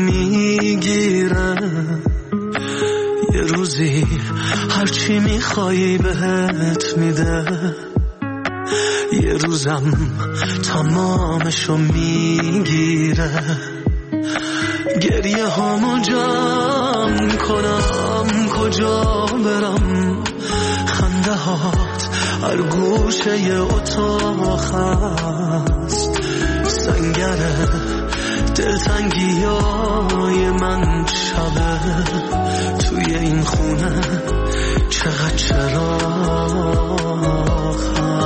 میگیره. یه روزی هرچی میخوایی بهت میده، یه روزم تمامشو میگیره. گریه هامو جمع کنم کجا برم، خنده هات هر گوشه ی اتاق هست. سنگره دلتنگی های من شبه، توی این خونه چقدر چراغ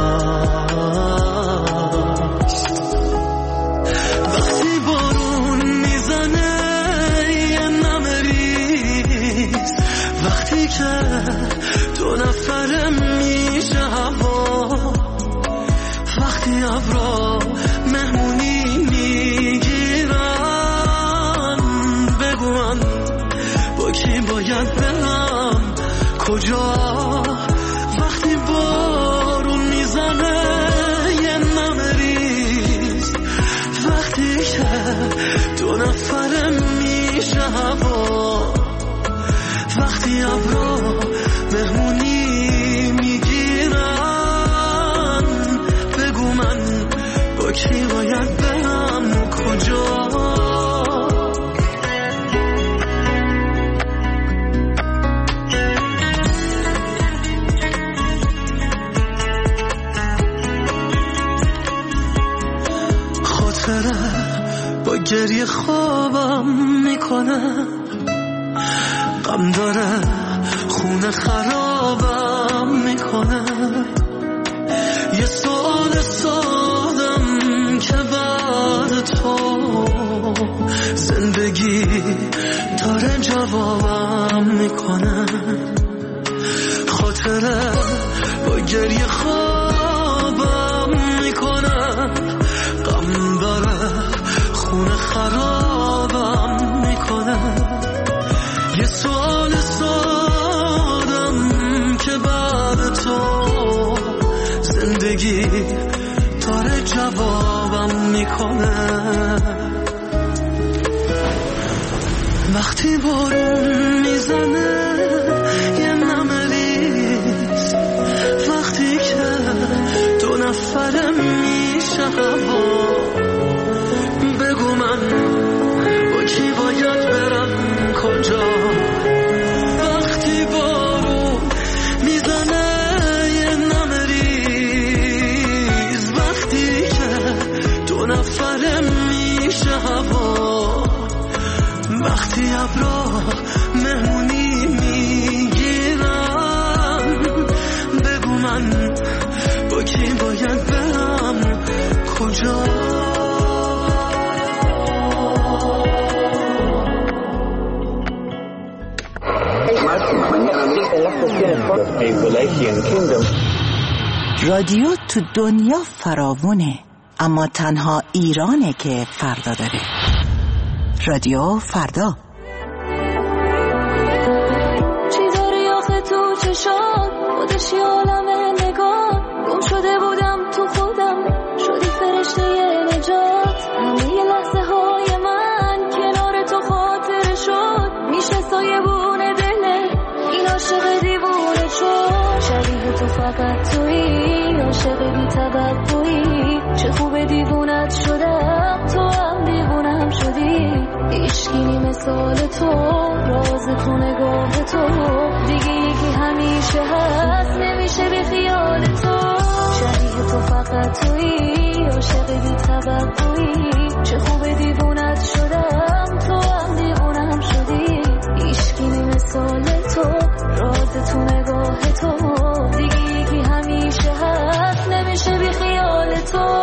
هست. وقتی بارون میزنه یه نمه ریز، وقتی که دو نفره میشه هوا، وقتی ابرا مهمونی میگیرن، بگو من با کی باید برم کجا. وقتی بارون میزنه یه نمه ریز، وقتی که دو نفره میشه هوا، وقتی ابرا مهمونی میگیرن، بگو من با کی باید برم کجا. با گریه خوابم میکنه، غم داره خونه خرابم میکنه. یه سوال سادم که بعد تو زندگی داره جوابم میکنه. خاطره با گریه خوابم میکنه، غم داره خونه خرابم میکنه. یه سوال سادم که بعد تو زندگی داره جوابم میکنه. وقتی بارون میزنه یه نمه ریز، وقتی که دو نفره میشه هوا، بگو من با کی باید برم کجا. وقتی بارون میزنه یه نمه ریز، وقتی که دو نفره میشه هوا، وقتی ابرا مهمونی میگیرن، بگو من با کی باید برم کجا. رادیو تو دنیا فراوونه، اما تنها ایرانه که فردا داره. رادیو فردا. چی داری آخه تو چشات، خودش یه عالمه نگاه. گم شده بودم تو خودم، شدی فرشته نجات. همه لحظه های من کنار تو خاطره شد، میشه سایبون دله این عاشق دیوونه شد. شبیه تو فقط تویی، عاشق بی توقعی. چه خوب دیوونت شدم، تو هم دیوونم شدی. عشقی مثال تو، راز تو نگاه تو، دیگه یکی همیشه هست نمیشه بی خیال تو. شبیه تو فقط تویی، عاشق بی توقعی. چه خوب دیوونت شدم، تو هم دیوونم شدی. عشقی مثال تو، راز تو نگاه تو، دیگه یکی همیشه هست نمیشه بی خیال تو.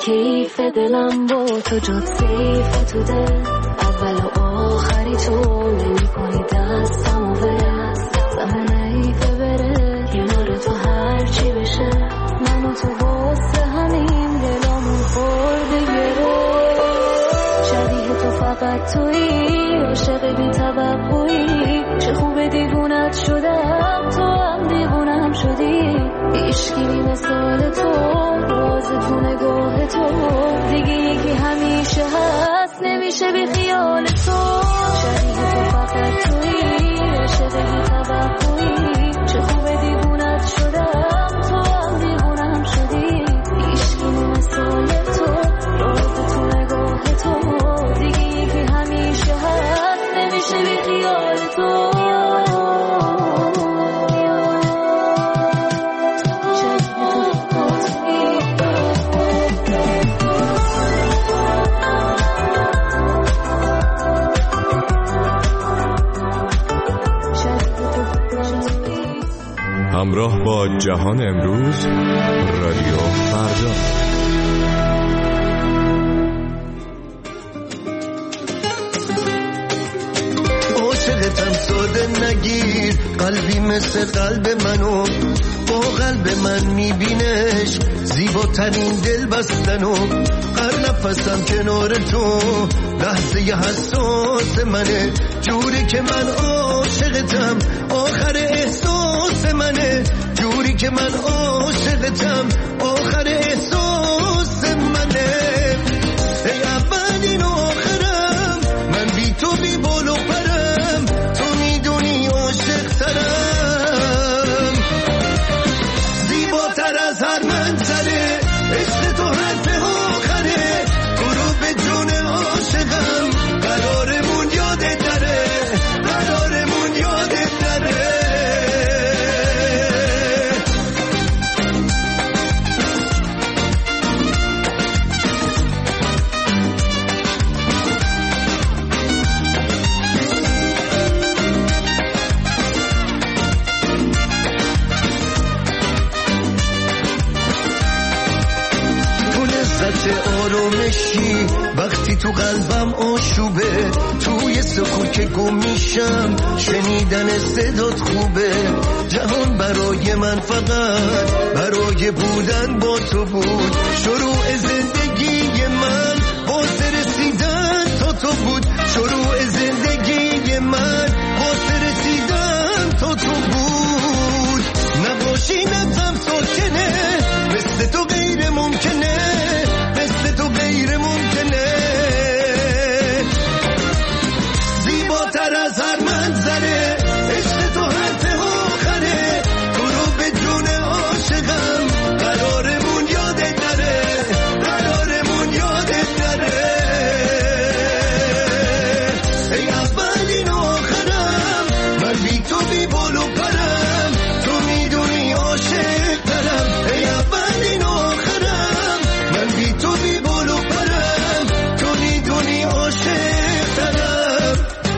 کیف دلم با تو جد سیف تو دل اول و آخری تو نمی کنی دستم و برس زمان ایفه بره کنار تو هرچی بشه من و تو واسه همین دلامون خورده گره شبیه تو فقط تویی عاشق بی توقعی چه خوب دیوونت شدم تو هم دیوونم شدی عشقی بی مثال تو راز تو نگاه تو دیگه یکی همیشه هست نمیشه بی خیال تو شبیه تو فقط تویی عاشق بی توقعی چه خوب دیوونت شدم تو هم دیوونم شدی عشقی بی مثال تو راز تو نگاه تو دیگه یکی همیشه هست نمیشه بی خیال تو همراه با جهان امروز رادیو فردا. عاشقتم ساده نگیر قلبی مثل قلب منو با قلب من میبینش زیباترین دل بستنو هر نفسم کنار تو لحظه حساس منه جوری که من عاشقتم آخر احساس منه جوری که من عاشقتم آخر احساس منه ای اولین آخرم من بی تو بی بال و پرم تو میدونی عاشق ترم زیباتر از هر منظره عشق تو حرف آخره تو رو به جون عاشقم قرارمون یادت نره قرارمون یادت نره آرومشی وقتی تو قلبم آشوبه توی سکوت که گم میشم شنیدن صدات خوبه جهان برای من فقط برای بودن با تو بود شروع زندگی من واسه رسیدن تا تو بود شروع زندگی من واسه رسیدن تا تو بود نباشی نتم ساکنه مثل تو غیر ممکنه مثل تو غیر ممکنه زیباتر از هر منظره عشق تو حرف آخره تو رو به جون عاشقم قرارمون یادت نره قرارمون یادت نره ای اولین آخرم من بی تو بی بال و پرم تو میدونی عاشق دارم ای اولین آخرم من بی تو بی بال و پرم تو میدونی عاشق دارم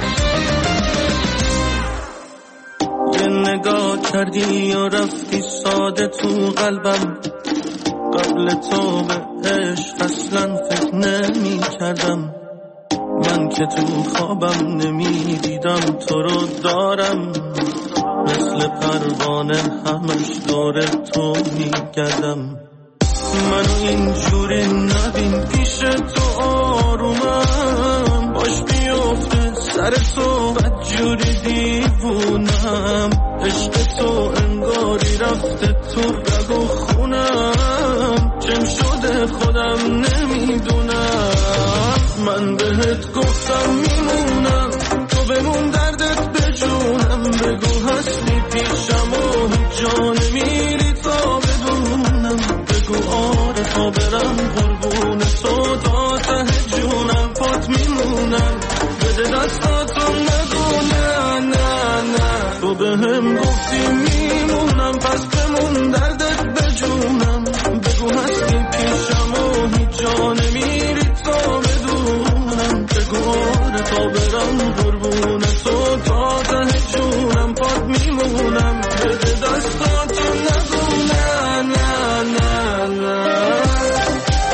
یه نگاه کردی و رفتی ساده تو قلبم قبل تو به عشق اصلا فکر نمی کردم من که تو خوابم نمی دیدم تو رو دارم مثل پروانه همش دور تو می گردم منو اینجوری نبین پیش تو آرومم باش بیفته سر تو بدجوری دیوونم عشق تو انگاری رفته تو رگ و خونم چم شده خودم نمیدونم من بهت گفتم میمونم تو بمون دردت بجونم بگو هستی پیشم و هیچ جا نمیری تا بدونم بگو آره تا برم قربون تو تا ته جونم پات میمونم بده دستاتو نگو نه نه نه تو به هم گفتی میمونم پس بمون دردت بجونم بگو هستی پیشم و هیچ جا نمیری تا بدونم بگو آره تا برم قربون تو تا ته جونم پات میمونم بده دستاتو نگو نه نه نه نه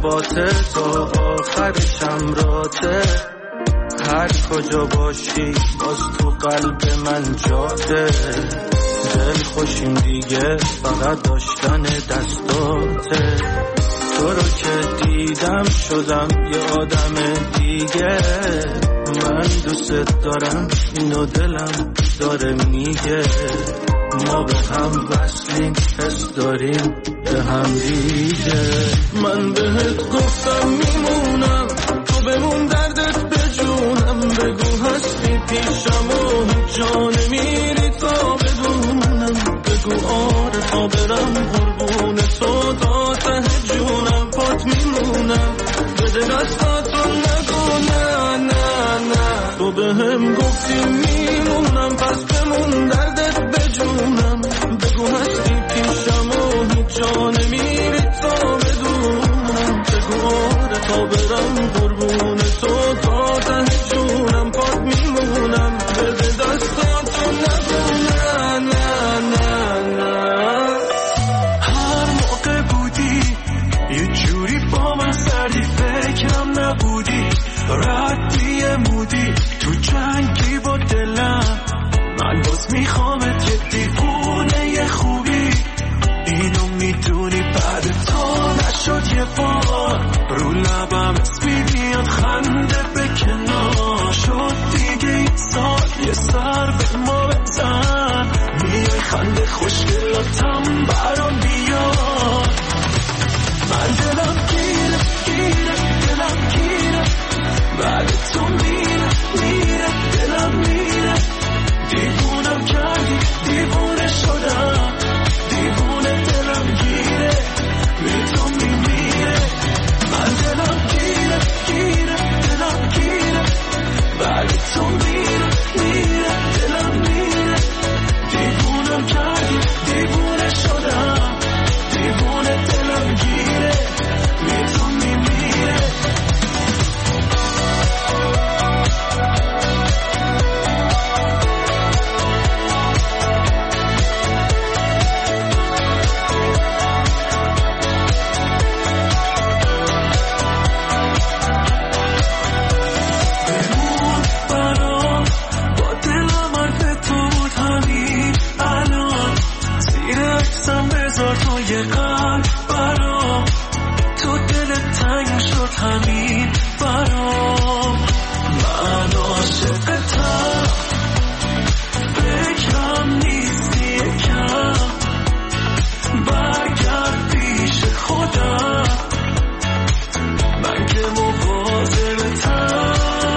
باته تا آخرشم راته، هر کجا باشی باز تو قلب من جاته، دل خوشیم دیگه فقط داشتن دستاته، تو رو که دیدم شدم یه آدم دیگه، من دوست دارم اینو دلم داره میگه، ما به هم وصلیم حس داریم به هم دیگه، من بهت گفتم میمونم تو بمون دردت بجونم، بگو هستی پیشم و هیچ جا نمیری تا بدونم، بگو آره تا برم قربون تو تا ته جونم، پات میمونم بده دستاتو نگو نه نه نه، تو به هم گفتی میمونم پس بمون دردت بجونم، بگو هستی پیشم و هیچ جا نمیری تا بدونم، بگو آره تا برم قربون تو تا ته جونم، پات میمونم بده دستاتو نگو نه نه نه نه. هر موقع بودی یه جوری با من سردی، فکرم نبودی ردی مودی تو جنگی با دلم، من باز میخوامت یه دیوونه خوبی، اینو میدونی بعد تو نشد یه بار، رو لبم اسمی بیاد خنده به کنار، شد دیگه این سال یه سر به ما بزن، میای خنده خوشگلاتم برام بیاد، من دلم گیره گیره دلم گیره، بعد تو میره میره دلم میره، دیوونم کردی دیوونه شدم، دیوونه دلم گیره بی تو میمیره، من دلم گیره گیره دلم گیره، بعد تو میره میره دلم میره، دیوونم کردی دیوونه شدم، دیوونه دلم گیره بی تو میمیره. قلب برام تو دلت تنگ شد همین برام، من عاشقتم فکرم نیستی یکم، برگرد پیش خودم من که مواظبتم،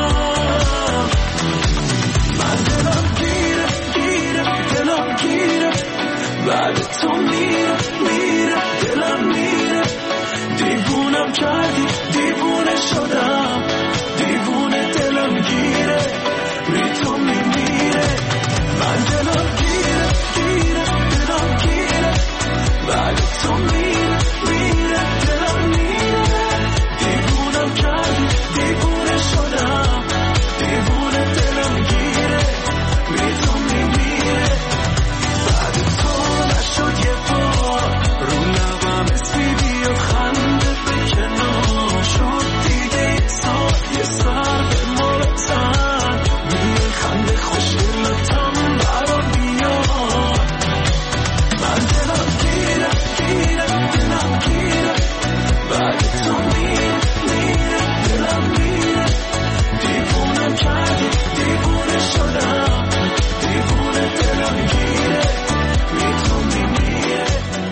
من دلم گیره گیره دلم گیره، بعد تو میره میره دلم میره، دیوونم کردی دیوونه شدم، دیوونه دلم گیره بی تو میمیره، من دلم گیره گیره دلم گیره، بعد تو میره میره دلم میره، دیوونم کردی دیوونه شدم، دیوونه دلم گیره بی تو میمیره، بعد تو نشد یه بار، رو لبم اسمی بیاد خنده به کنار، شد دیگه سال یه سر به ما بزن، میای خنده خوشگلتم برام بیاد، من دلم گیره گیره دلم گیره، بعد تو میره میره دلم میره، دیوونم کردی دیوونه شدم، دیوونه دلم گیره بی تو میمیره.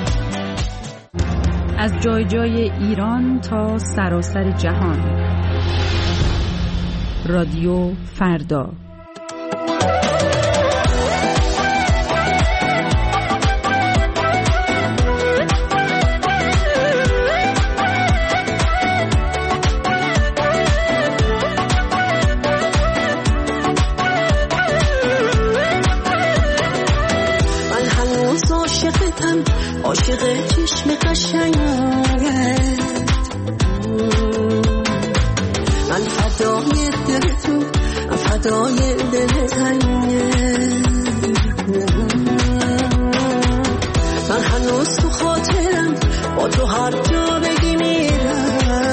از جای جای ایران تا سراسر جهان، رادیو فردا. من هنوز عاشقتم، عاشق چشم قشنگت، من فدای دل تو، من فدای دل تنگت، من هنوز تو خاطرم، با تو هر جا بگی میرم،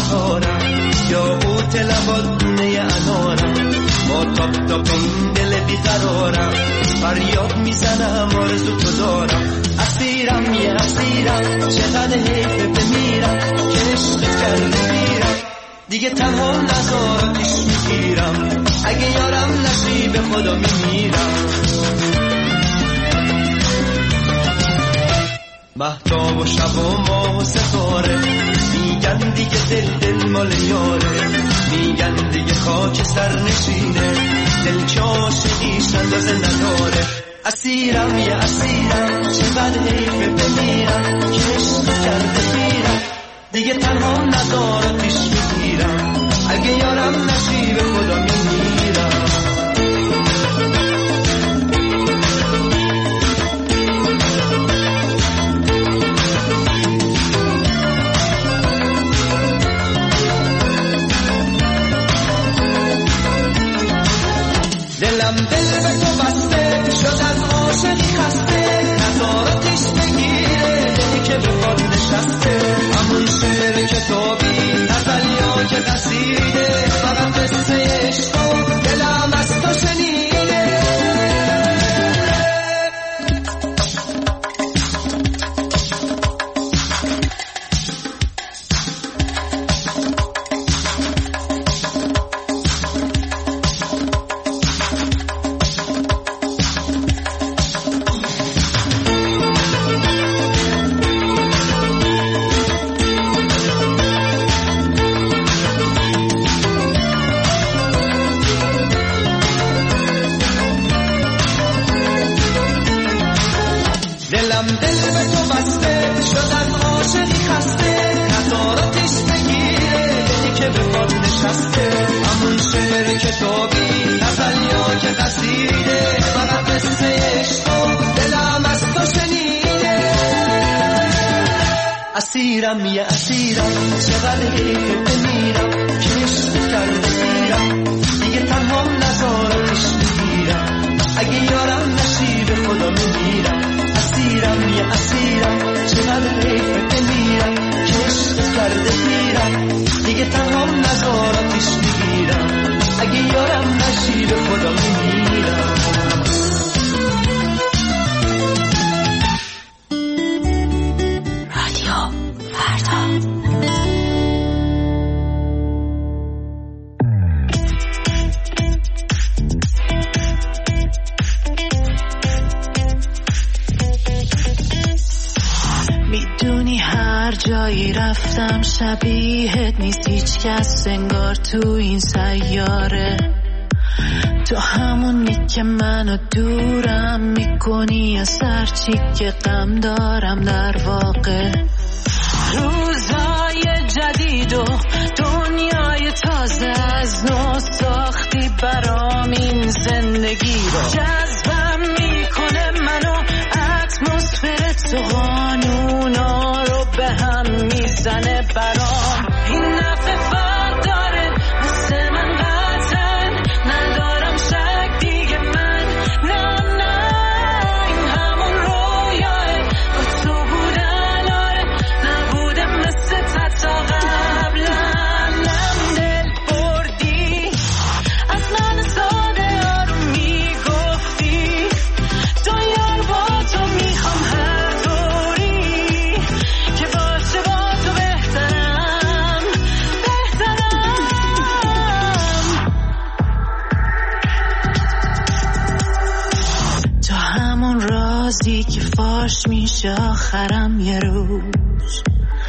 بهارم یا قوت لبات دونه انارم با تاپ تاپم دل بیقرارم فریاد میزنم آرزو تو دارم اسیرم یه اسیرم چقدر حیفه بمیرم که عشقت کرده میرم دیگه تنها نزارتش میگیرم اگه یارم نشی به خدا میمیرم مهتاب و شب و ماه و ستاره میگن دیگه دل مال یاره میگن دیگه خاک سر نشینه دل که عاشقیش اندازه نداره اسیرم یه اسیرم چقدر حیفه بمیرم که عشق کرده میرم دیگه تنها ندارتش میگیرم اگه یارم نشی به خدا میمیرم دلم دل به تو بسته شد از عاشقی خسته نظارتش بگیره دلی که به خود نشسته همون شعر کتابی ازلیا که قصیده فقط قصه عشق دلم از تو شنیده اسیرم یه اسیرم چقدر حیفه بمیرم که عشق کرده میرم دیگه تنها نزارتش میگیرم اگه یارم نشی به خدا میمیرم اسیرم یه اسیرم چقدر حیفه بمیرم که عشق کرده میرم دیگه تنها نزارتش میگیرم اگه یارم نشی به خدا میمیرم جایی رفتم شبیهت نیست هیچ کس انگار تو این سیاره تو همونی که منو دورم میکنی از هرچی که غم دارم در واقع روزای جدید و دنیای تازه از نو ساختی برام این زندگی رو جذبم میکنه منو اتمسفر تو قانونا رو به هم میزنه برام این نفع فرق داره مثل من قطعا ندارم شک دیگه من نه این همون رویاه با تو بودن آره نبوده مثل تا قبلا دل بردی از من ساده آروم میگفتی تو یار با تو میخوام هر طوری که باشه با تو بهترم تو همون رازی که فاش میشه آخرم یه روز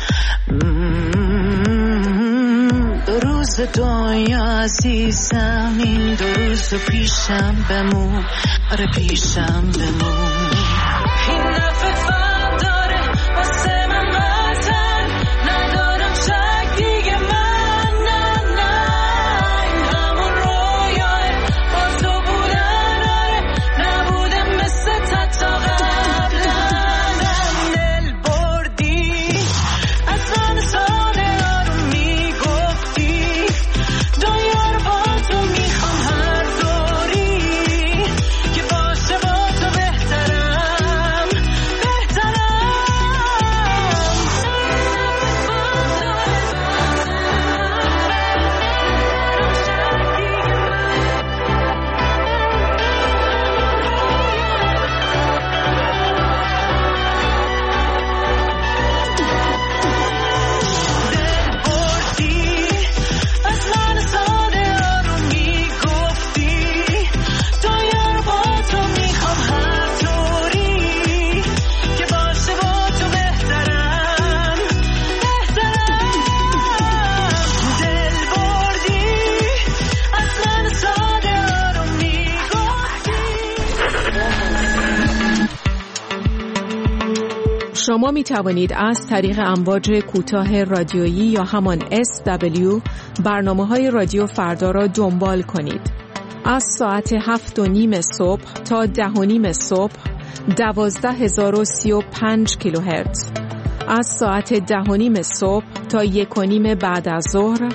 دو روز دنیا عزیزم این دو روز پیشم بمون آره پیشم بمون این نفع فرق داره واسه من قطعا ندارم شک دیگه من نه این همون رویاه با تو بودن آره نبوده مثل تا قبلا دل بردی از من ساده آروم میگفتی دو یار با تو میخوام هر دوری که باشه با تو بهترم شما می توانید از طریق امواج کوتاه رادیویی یا همان SW برنامه‌های رادیو فردا را دنبال کنید. از ساعت 7:30 صبح تا 10:30 صبح 12035 کیلوهرتز. از ساعت 10:30 صبح تا 1:30 بعد از ظهر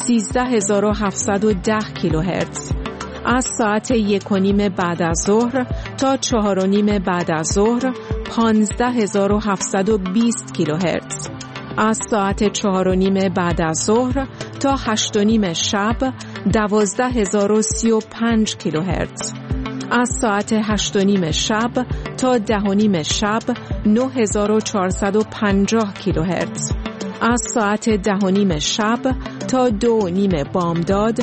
13710 کیلوهرتز. از ساعت 1:30 بعد از ظهر تا 4:30 بعد از ظهر 15720 کیلوهرتز. از ساعت 4:30 بعد از ظهر تا 8:30 شب 12035 کیلوهرتز. از ساعت 8:30 شب تا 10:30 شب 9450 کیلوهرتز. از ساعت 10:30 شب تا 2:30 بامداد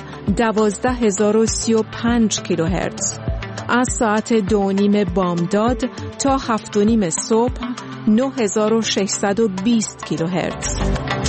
12035 کیلوهرتز. از ساعت 2:30 بامداد تا 7:30 صبح 9620 کیلوهرتز.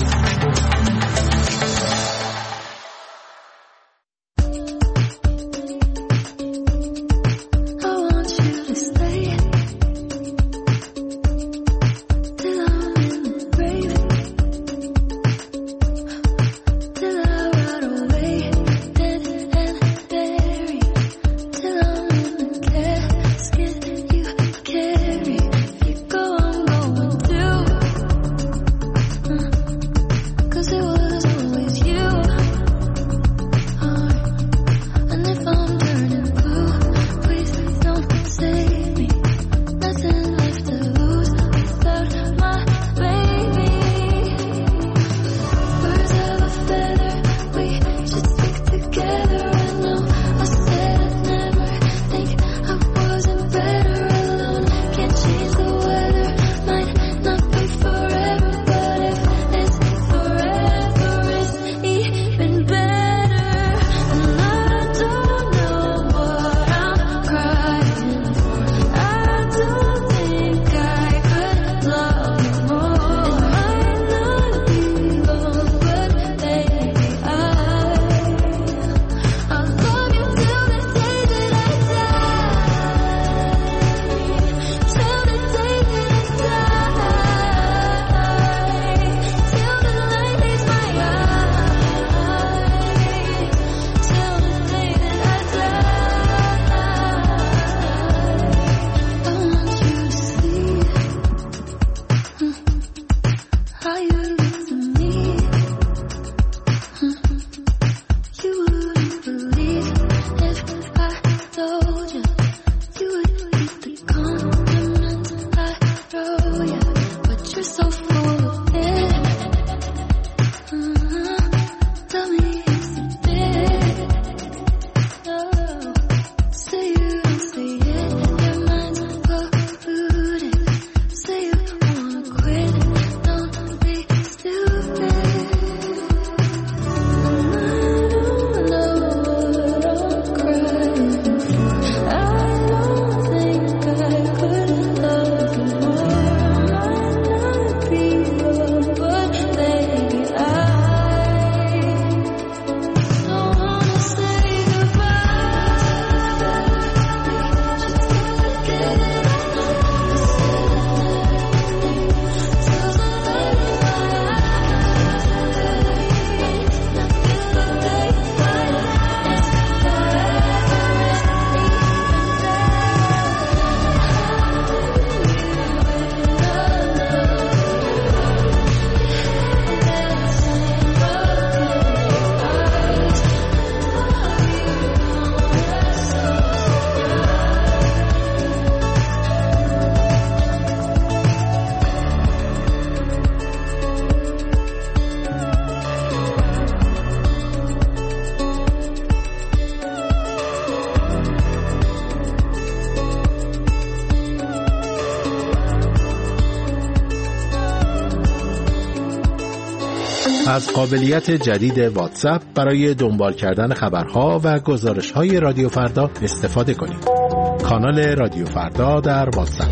از قابلیت جدید واتساپ برای دنبال کردن خبرها و گزارش‌های رادیو فردا استفاده کنید. کانال رادیو فردا در واتساپ.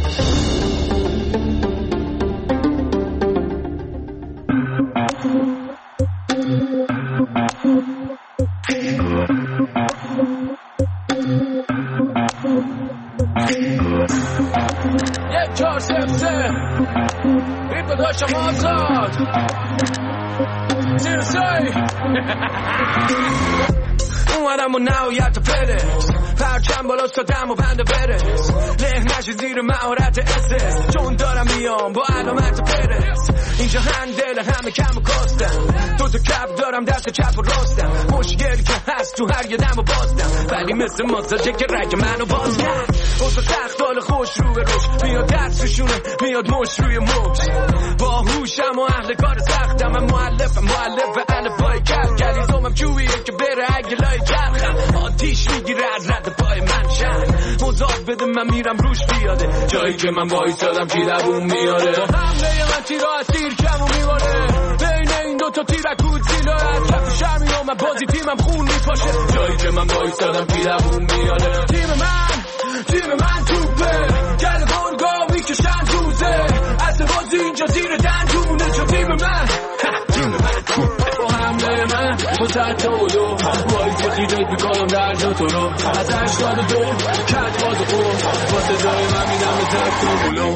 باشم آزاد سیرسای اومدم و نهایت فرست پرچم بالا سادم و بنده برس له نشی زیر مهارت اسس چون دارم میام با علامت پرس اینجا هندل همه کم و کاستم دو تا کپ دارم دست چپ و راستم مشکل که هست تو هر یه دم و باستم ولی مثل ماساژه که رگ منو باز کرد اوزا سخت حال خوش رو به روش میاد دست روشونه میاد مش روی مش با هوشم و اهل کار سختم من مؤلف الفبای کلیزومم چوبیه که بره اگه لای چرخم آتیش میگیره از رد پای من شن مضاف بده من میرم روش بیاده جایی که من وایسادم کی دووم میاره با حمله من تیرا از تیر کم و میباره بین این دوتا تیرکود زیلا از کف شرمی و من بازی تیمم خون میپاشه جایی که من وایسادم کی دووم میاره تیم من توپه گل گرگا میکشن روزه اصل بازی اینجا زیر دندونه چون تیم من با حمله من با تطولو وایسی خیدت میکنم در جا تو رو از 82 کت باز خور با صدای من میدم به تطولو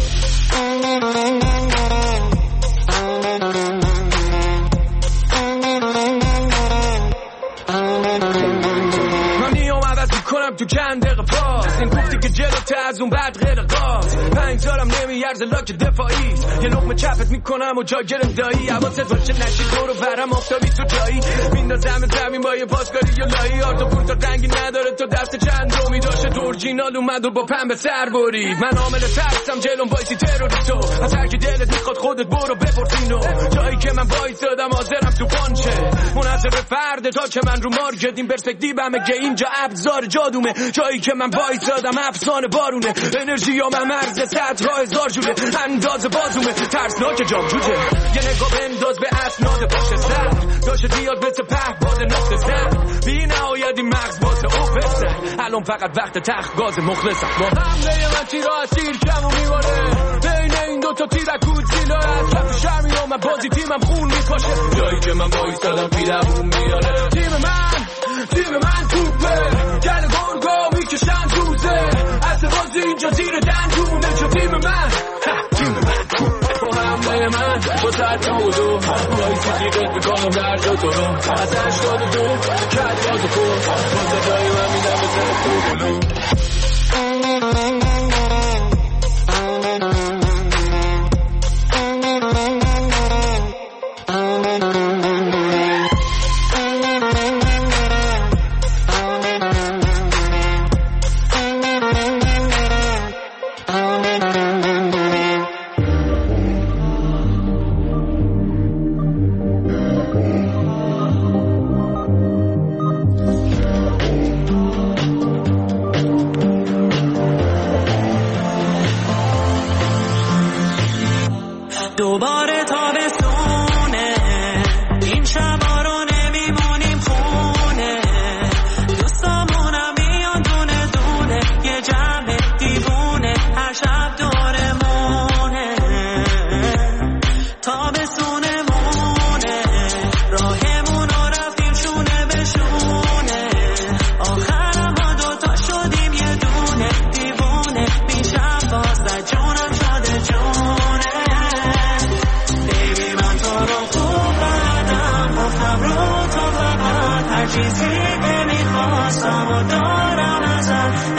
من میام عوض میکنم تو چند دقیقه پاس این گفتی که جلوته از اون بعد غیر قاس من دارم نمیارزه لاک دفاعی یه لقمه چپت میکنم و جا گرم دایی حواست باشه نشی دورو برم آفتابی تو جایی میندازم زمین با یه پاسکاری یا لایی آرتو پورتا رنگی نداره تو دست چند رومی داشته تو اورجینال اومد و با پنبه سر برید من عامل ترسم جلوم وایسی تروریستو از هر کی دلت میخواد خودت برو بپرسینو جایی که من وایسادم حاضرم تو پانچه منحصر به فرد تا که من رو مارکت این پرسپکتیومه که اینجا ابزار جادومه جایی که من وایسادم افسانه بارونه انرژی یا من مرز 100,000 جوره انداز بازومه ترسناک جام جوجه یه نگاه بنداز به اسناد پشت سر داشته دیاد مثل پهباد نقطه سر بی نهایت این مغز واسه اوفسه الان فقط وقت تخت گاز مخلصم با حمله من تیرا از تیر کم و میباره بین این دوتا تیرکود زیلا از کف شرمی و من بازی تیمم خون میپاشه جایی که من وایسادم پی دووم میاره تیم من توپه گل گرگا میکشن روزه اصل بازی اینجا زیر دندونه چون تیم من با حمله من با تطولو وایسی خیدت میکنم در جا تو رو از 82 کت باز خور با صدای من میدم به تطولو دوباره تابستونه این شبا رو نمیمونیم خونه دوستامونم میان دونه دونه یه جمع دیوونه هر شب دورمونه تابستونمونه راهمون رو رفتیم شونه به شونه آخرم با دوتا شدیم یه دونه دیوونه میشم باز در جونم شده جونه چیزی نمیخواستم و دارم ازت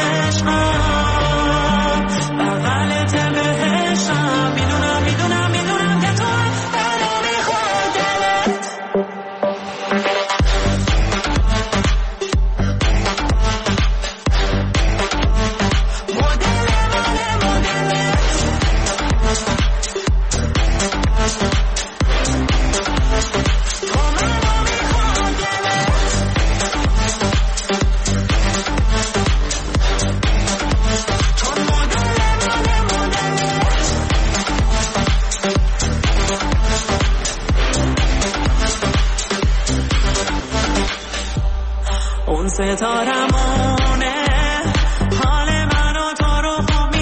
عشقم بغلت بهشم میدونم که تو منو میخواد دلت اون ستارمونه حال من و تو رو خوب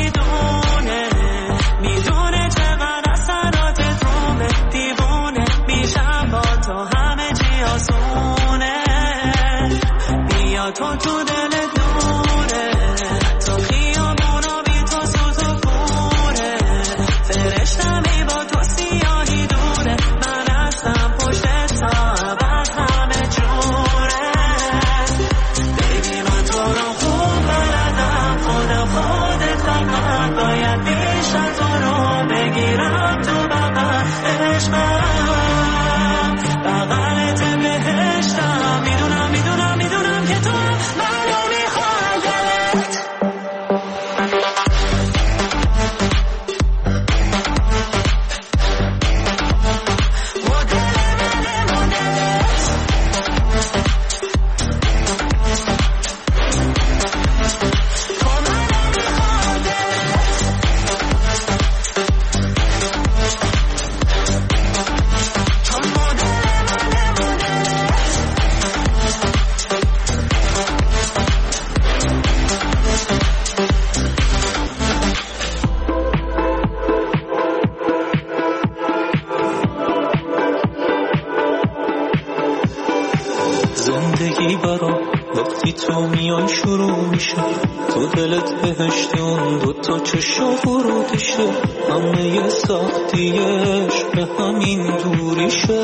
میدونه چقدر اثراتت رومه دیوونه میشم با تو همه چی آسونه بیا تو دلت دوره تو خیابون و بی تو سوت و کوره فرشتمی با تو بی تو میان شروع میشه، تو دلت بهشتی اون دوتا چشا ورودشه، همه سختیش به همین دوریشه.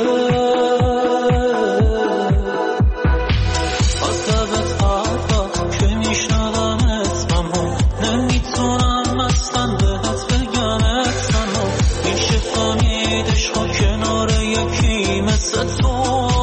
از لبت حرفا که میشنومت اما نمیتونم اصلا بهت بگمت، اما میشه فهمیدش ها کنار یکی مثل تو.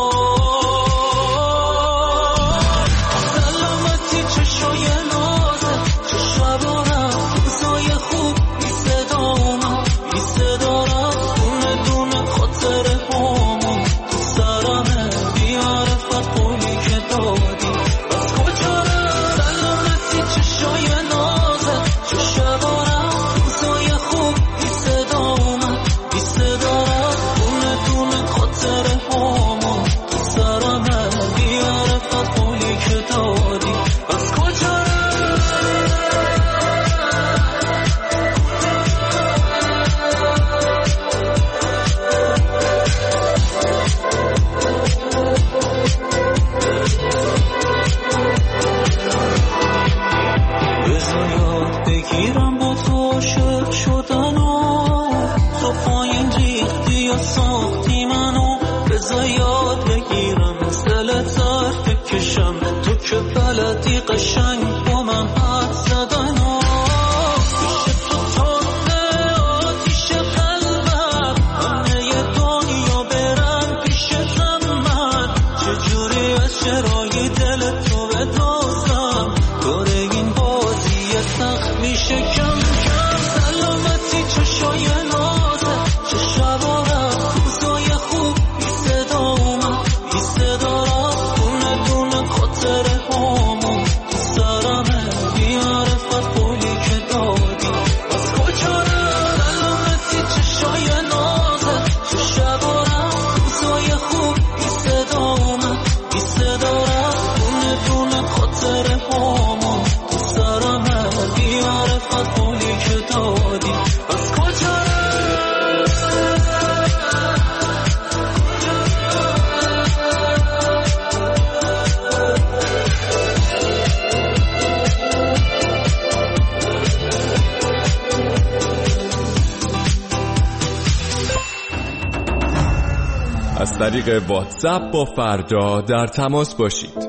از طریق واتساپ با فردا در تماس باشید.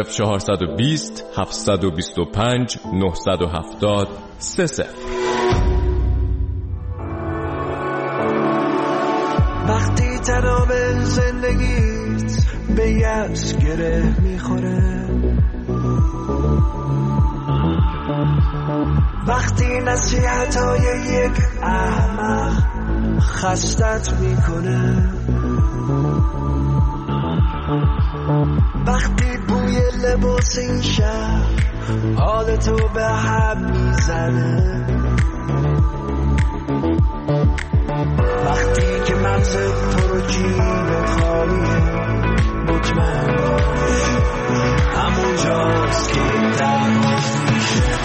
20420 725 970 30. وقتی تناب زندگیت به یأس گره میخوره، وقتی نصیحتای یک احمق خستت میکنه، وقتی بوی لباس این شهر حالتو به هم میزنه، وقتی که مغزت تو رو جیبت خالیه، مطمئن باش همون جاست که درماز میشه.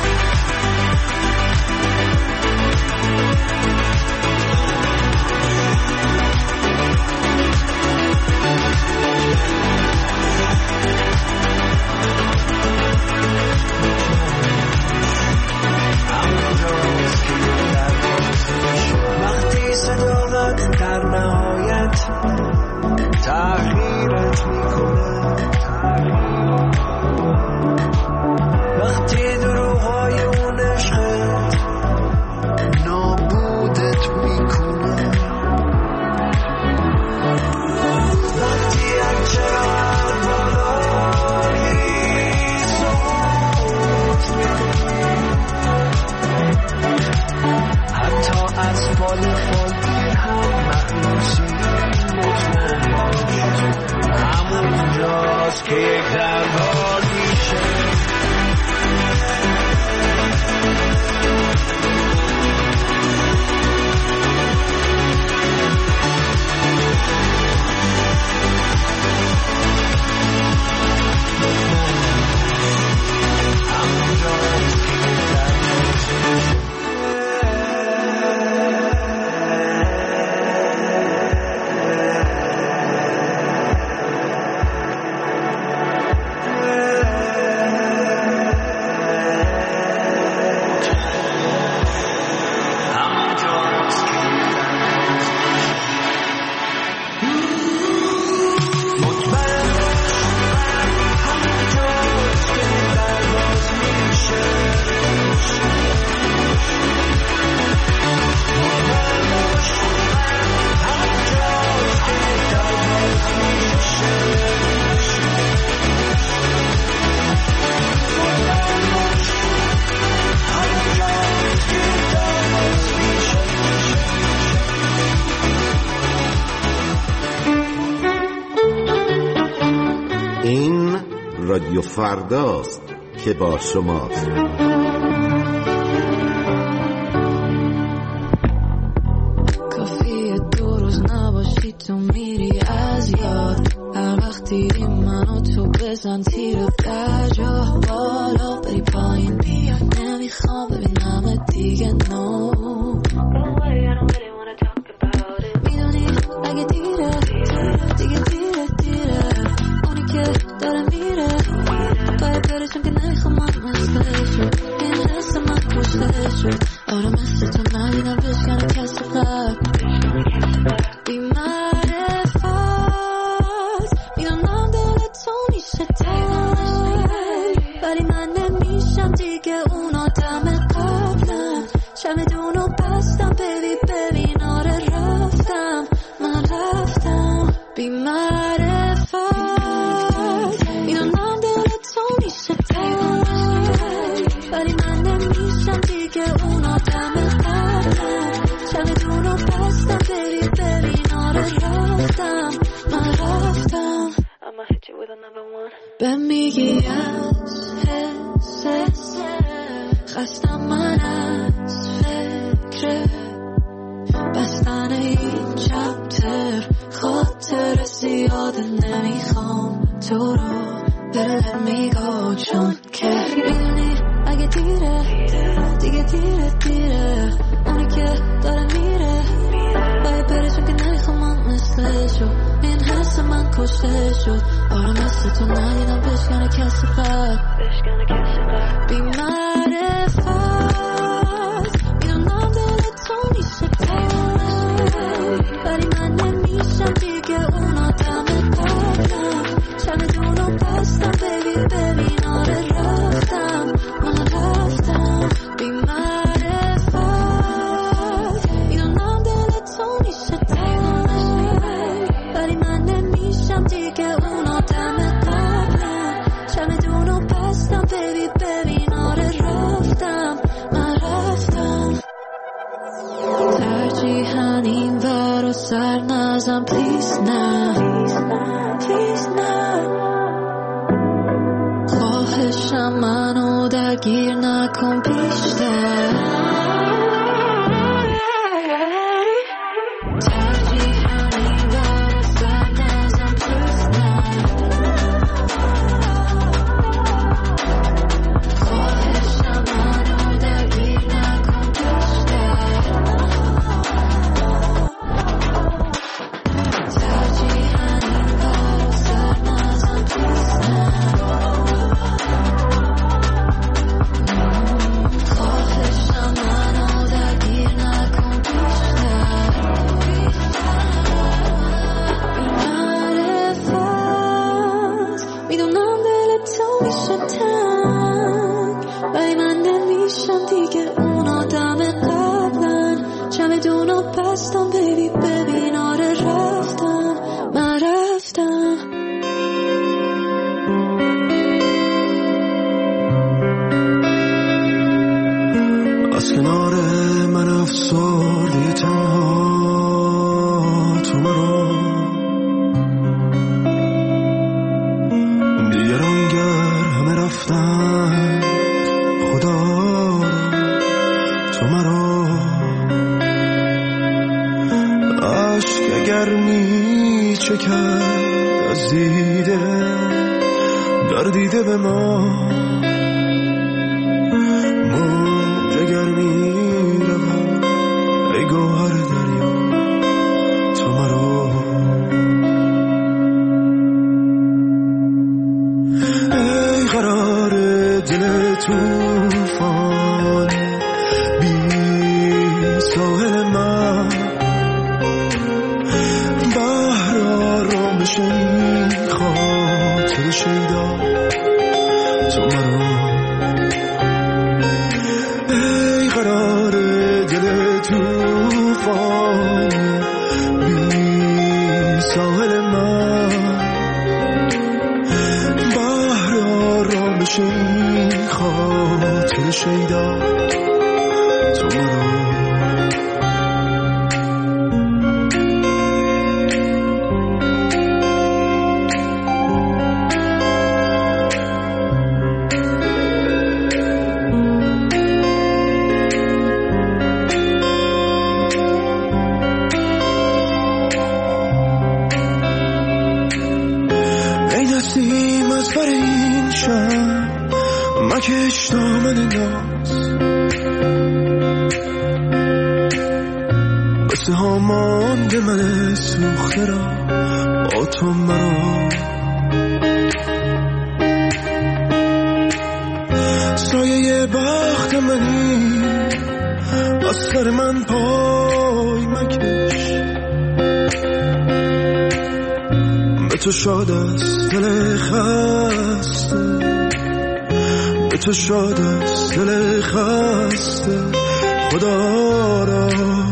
رادیو فرداست که با شماست. کافیه 2 روز نباشی تو میری از یاد، هر وقت دیدی منو تو بزن تیر درجا بالا بری پایین بیا، نمیخوام ببینم دیگه نو میدونی اگه دیره دیگه دیره اونی که داره میره باید بره چون که نمیخوام من مثل شد، این حس من کشته شد. آره مثل تو ندیدم بشکنه کسی قبل بی معرفت، میدونم دلت تو میشه تنگ ولی من نمیشم دیگه اون آدم قبلم. چمدونو بستم ببین آره رفتم من رفتم بی معرفت، میدونم دلت تو میشه تنگ ولی من نمیشم دیگه اون آدم قبلم. چمدونو بستم ببین آره رفتم من رفتم. I'ma hit you with another one. به میگی از حس خستم من از فکر بستن این چپتر، خاطر زیاده نمیخوام تو رو بره میگو چون که میدونی اگه دیره دیگه دیره اونی که داره میره باید بره چون که نمیخوام من مثل شد، این حس من کشته شد. آره مثل تو ندیدم بشکنه کسی قبل بی معرفت، میدونم دلت تو میشه تنگ ولی من نمیشم دیگه اون آدم قبلم. چمدونو بستم ببین آره رفتم من رفتم بی معرفت، میدونم دلت تو میشه تنگ ولی من نمیشم دیگه اون آدم قبلم. چمدونو بستم ببین آره رفتم من رفتم. ترجیحاً این ور و سر نزم پلیز نه خواهشم منو درگیر نکن بیشتر. ببین آره رفتم من رفتم. از کنار من افسردی تنها تو مرا دیگرانگر همه رفتن خدا تو مرا عشق اگر می چکد از دیده در دیده به ما موج اگر می رود ای گوهر دریا تو مرا ای قرار دل توفان بی ساحل من بحر آرامش این خاطر شیدا تو مرا ای قرار دل توفان بی ساحل من بحر آرامش این خاطر شیدا تو مرا قصه ها مانده من سوخته را با تو مرا سایه بخت منی از سر من پای مکش به تو شاد است دل خسته به تو شاد است دل خسته خدا را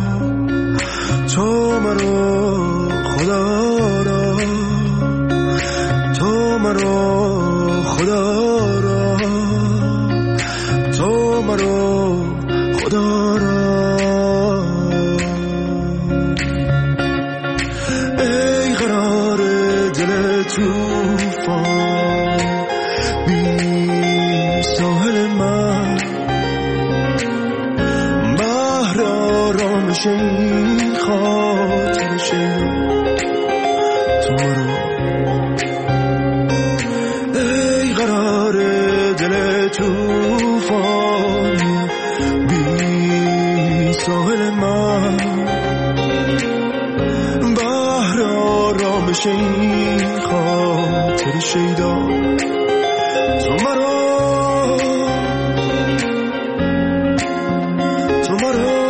تو مرا خدا را تو مرا خدا را تو مرا خدا را ای قرار دل توفان بی ساحل من بحر آرامش این خاطر شیدا تو مرا ای قرار دل توفان بی ساحل من بحر آرامش این خاطر شیدا تو مرا تو مرا